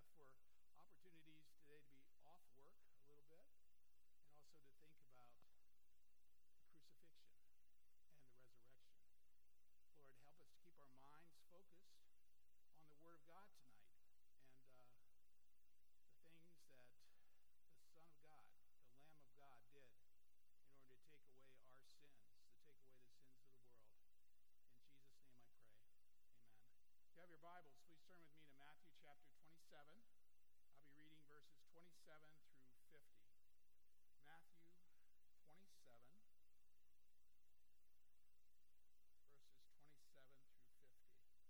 for opportunities today to be off work a little bit and also to think about the crucifixion and the resurrection. Lord, help us to keep our minds focused on the Word of God tonight and the things that the Son of God, the Lamb of God, did in order to take away our sins, to take away the sins of the world. In Jesus' name I pray. Amen. If you have your Bibles, please turn with me to Matthew chapter 27. I'll be reading verses 27 through 50. Matthew 27, verses 27 through 50.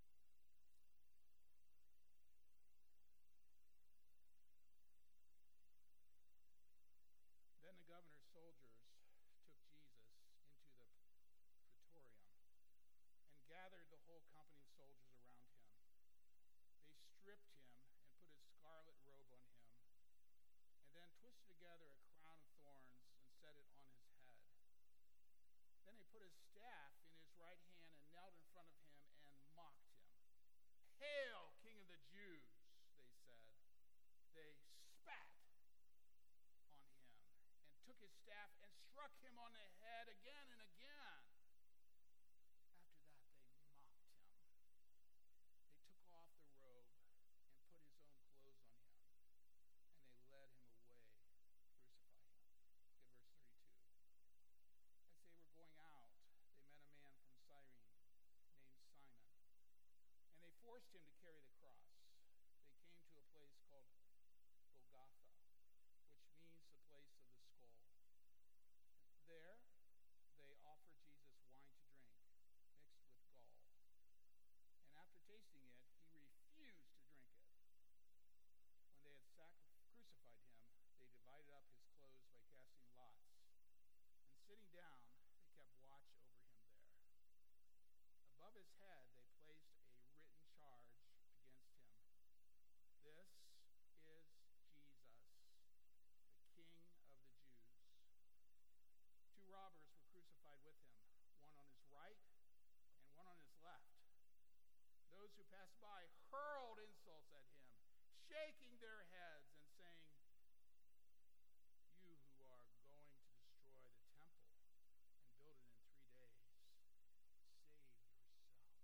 Then the governor's soldiers took Jesus into the praetorium and gathered the whole company of soldiers around him. They stripped him and put his scarlet robe on him, and then twisted together a crown of thorns and set it on his head. Then they put his staff in his right hand and knelt in front of him and mocked him. "Hail, King of the Jews," they said. They spat on him and took his staff and struck him on the head again and again. After that, they mocked him. They took off the robe and put his own clothes on him, and they led him away to crucify him. Look at verse 32. As they were going out, they met a man from Cyrene named Simon, and they forced him to carry the cross. They came to a place called Golgotha, which means the place of the skull. There, they offered Jesus wine to drink, mixed with gall. And after tasting it, he refused to drink it. When they had crucified him, they divided up his clothes by casting lots. And sitting down, they kept watch over him there. Above his head, they placed a written charge against him. "This is Jesus, the King of the Jews." 2 robbers were crucified with him, one on his right and one on his left. Those who passed by hurled insults at him, shaking their heads and saying, "You who are going to destroy the temple and build it in 3 days, save yourself.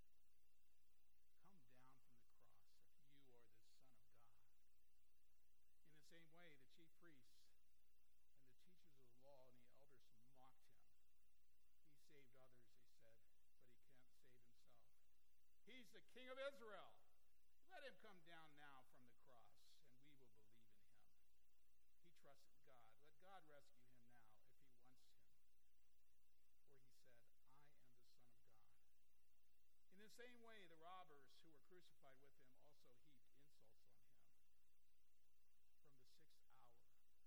Come down from the cross if you are the Son of God." In the same way, the chief priests and the teachers of the law and the elders mocked him. "He saved others," they said, "but he can't save himself. He's the King of Israel. Let him come down now from the cross, and we will believe in him. He trusted God. Let God rescue him now if he wants him. For he said, 'I am the Son of God.'" In the same way, the robbers who were crucified with him also heaped insults on him. From the 6th hour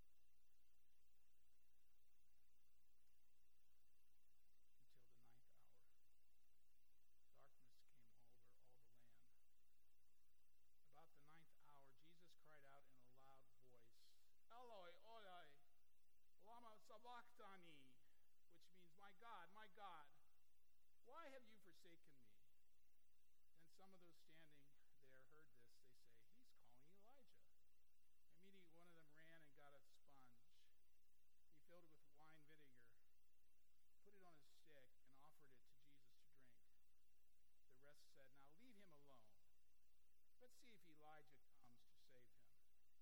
until the 9th hour, darkness came over all the land. About the 9th hour, Jesus cried out in a loud voice, "Eloi, Eloi, lama sabachthani," which means, my God, why have you forsaken me?" Then some of those standing there heard this. They say, "He's calling Elijah." Immediately one of them ran and got a sponge. He filled it with wine vinegar, put it on a stick, and offered it to Jesus to drink. The rest said, "Now leave him alone. Let's see if Elijah comes to save him."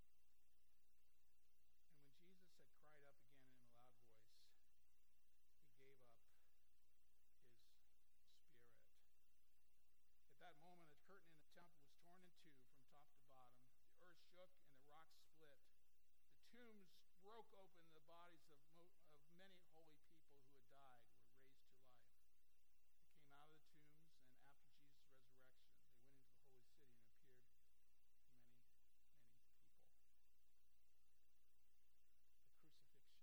And when Jesus had cried up again in a loud voice, he gave up his spirit. At that moment, the curtain in the temple was torn in two from top to bottom. The earth shook and the rocks split. The tombs broke open. The bodies of many holy people who had died were raised to life. They came out of the tombs, and after Jesus' resurrection, they went into the holy city and appeared to many, many people. The crucifixion.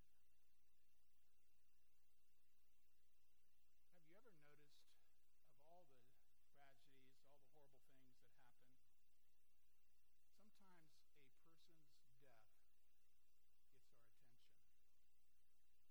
Have you ever noticed, of all the tragedies, all the horrible things that happen, sometimes a person's death gets our attention.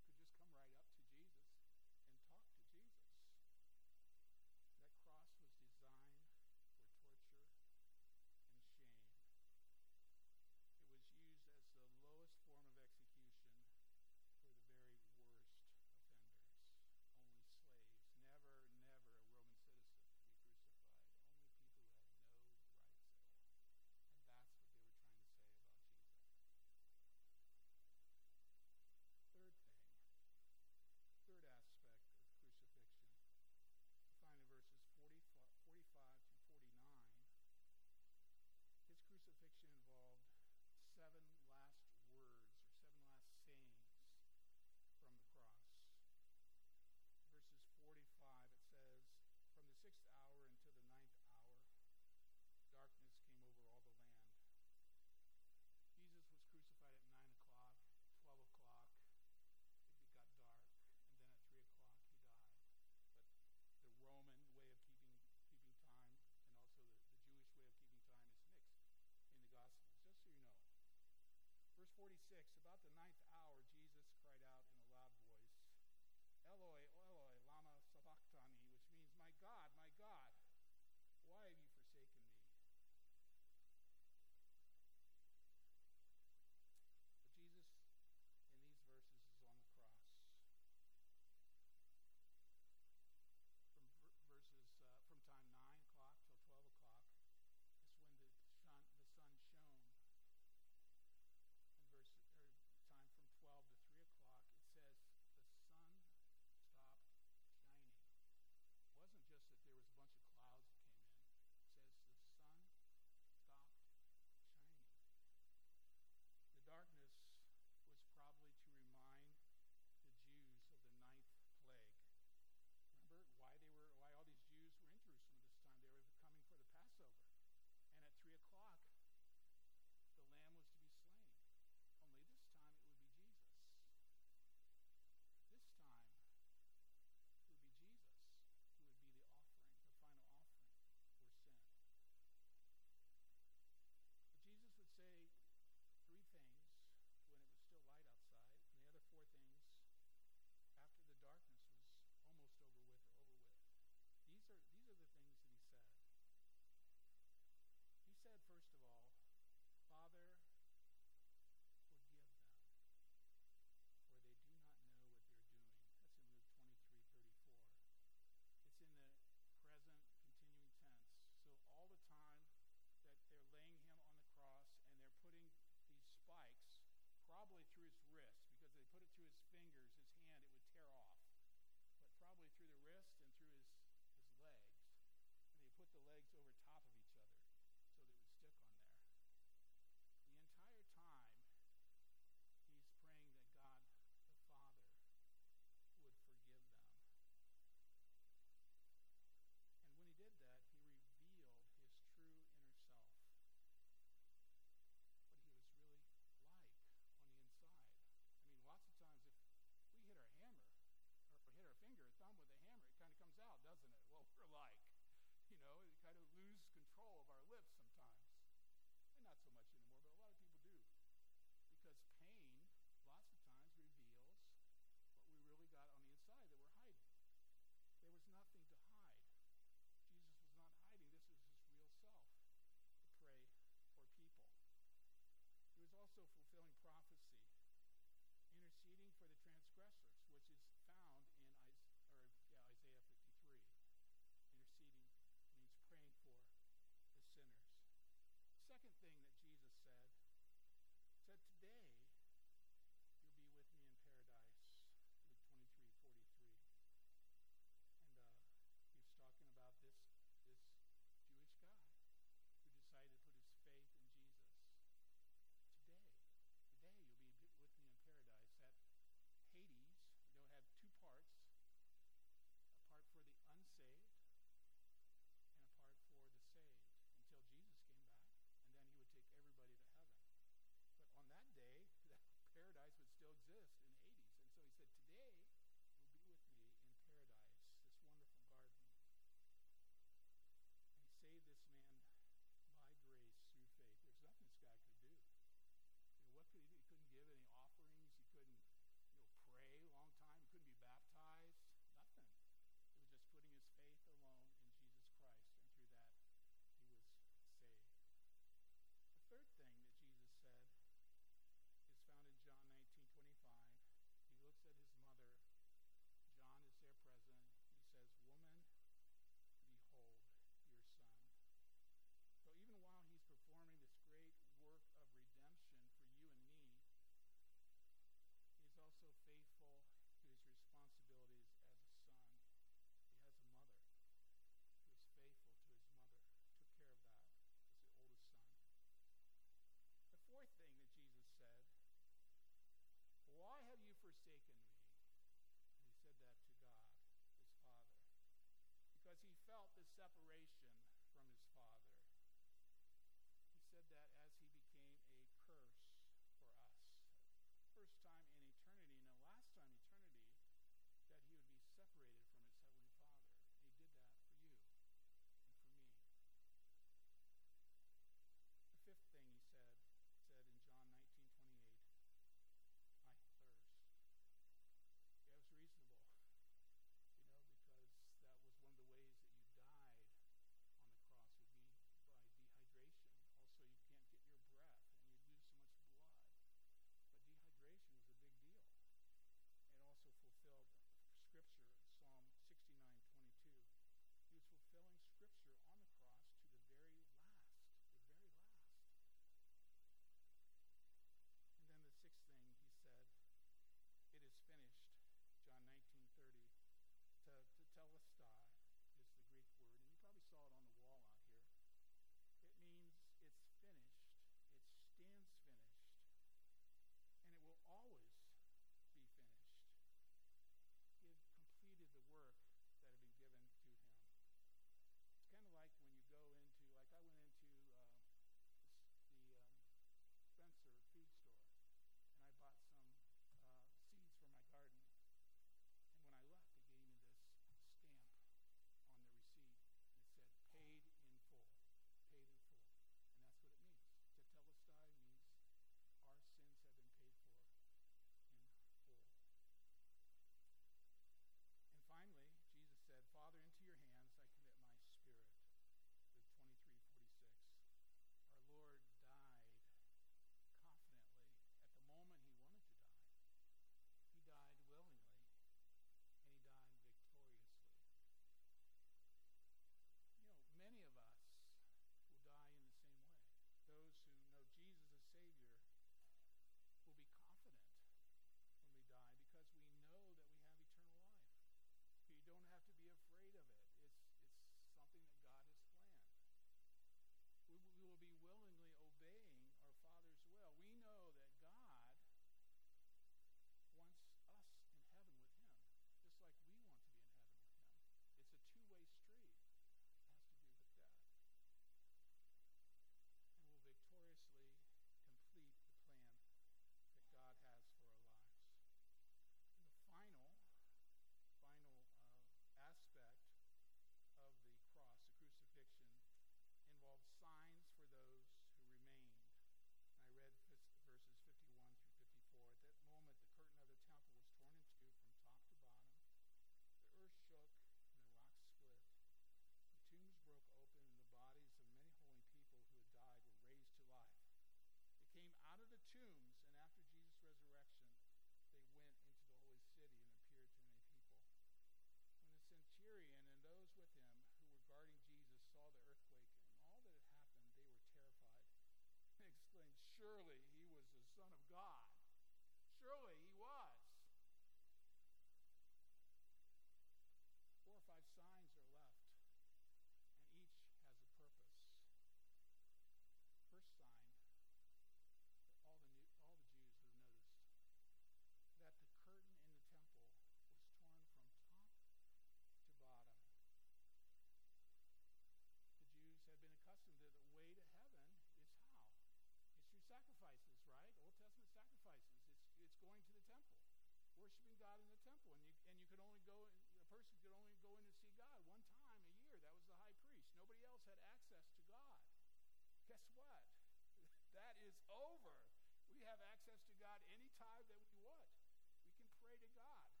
it's over. We have access to God anytime that we want. We can pray to God.